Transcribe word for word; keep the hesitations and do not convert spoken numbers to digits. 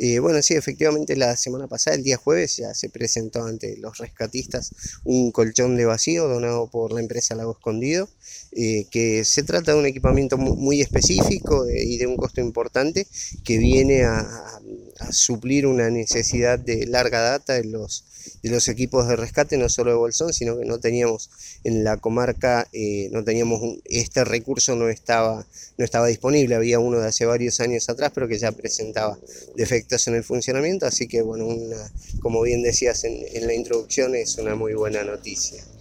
Eh, bueno, sí, efectivamente la semana pasada, el día jueves, ya se presentó ante los rescatistas un colchón de vacío donado por la empresa Lago Escondido, eh, que se trata de un equipamiento muy específico de- y de un costo importante que viene a, a- a suplir una necesidad de larga data de los, de los equipos de rescate, no solo de Bolsón, sino que no teníamos en la comarca, eh, no teníamos un- este recurso no estaba, no estaba disponible, había uno de hace varios años atrás, pero que ya presentaba defectos en el funcionamiento, así que bueno, una, como bien decías en, en la introducción, es una muy buena noticia.